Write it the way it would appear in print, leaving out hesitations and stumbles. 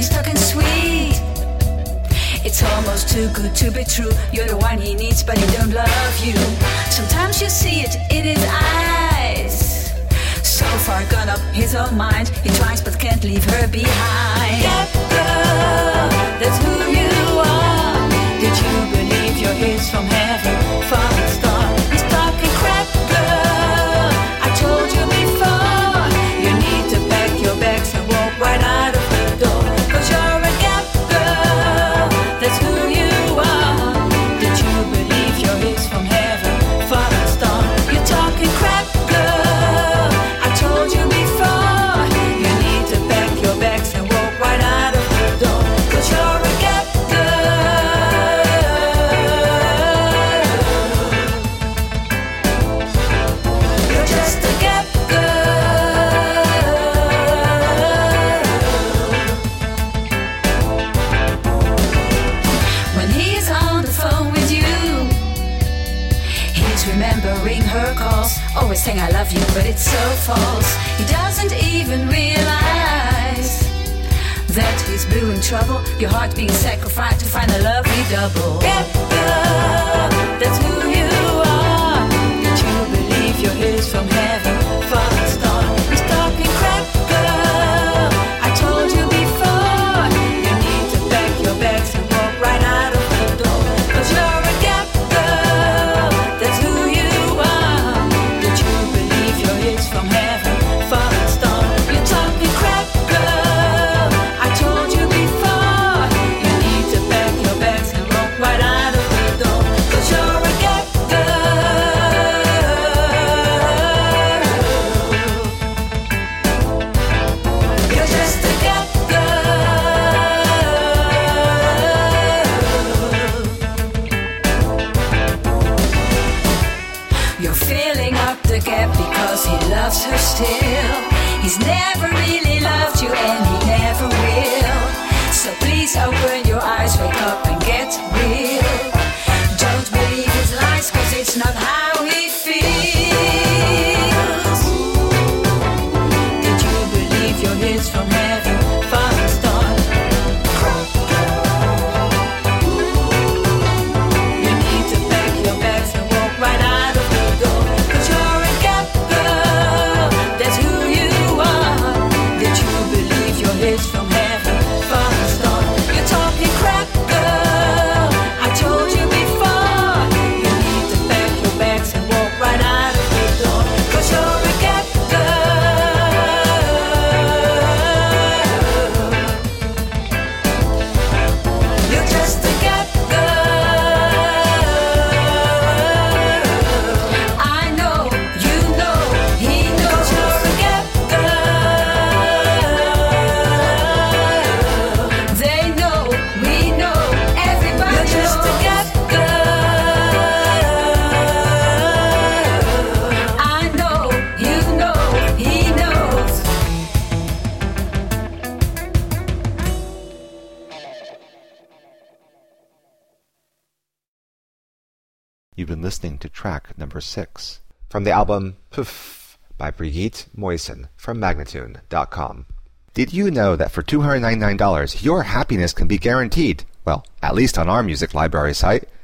he's talking sweet. It's almost too good to be true. You're the one he needs, but he don't love you. Sometimes you see it in his eyes. So far gone up his own mind. He tries but can't leave her behind. Yeah, girl, that's who you are. Did you believe you're his from heaven, from the start? He's talking crap, girl. I told you before. You need to pack your bags and walk right out of the door. 'Cause you're a gap girl. That's who you are. Did you believe you're his from heaven, from the start? You're talking crap, girl. I told you before. You need to pack your bags and walk right out of the door. 'Cause you're a gap girl. You're just a gap girl. When he's on the phone with you, he's remembering her calls, always saying I love you, but it's so false. He doesn't even realize that he's blue in trouble. Your heart being sacrificed to find a lovely double. Gap girl, that's who you are. Did you believe you're his from heaven, from the start? He's talking crap, girl. I told you before. You need to pack your bags and walk right out of the door. 'Cause you're a gap girl. That's who you are. Did you believe you're his from heaven, from the start? You're talking crap, girl. I told you before. You need to pack your bags and walk right out of the door. 'Cause you're a gap girl. You're just a gap girl. You're filling up the gap because he loves her still. He's never really loved you and he never will. So please open your eyes, wake up and get real. Don't believe his lies, 'cause it's not how he feels. Did you believe you're his from heaven, from the start? You need to pack your bags and walk right out of the door. 'Cause you're a gap girl. That's who you are. Did you believe you're his from heaven, from the start? You're talking crap, girl. I told you before. You need to pack your bags and walk right out of the door. 'Cause you're a gap girl. You're just a gap girl. I know, you know, he knows you're a gap girl. They know, we know, everybody knows. You're just a gap girl. I know, you know, he knows. You've been listening to track number 6 from the album Poof by Brigitte Moisen from Magnatune.com. Did you know that for $299 your happiness can be guaranteed? Well, at least on our music library site.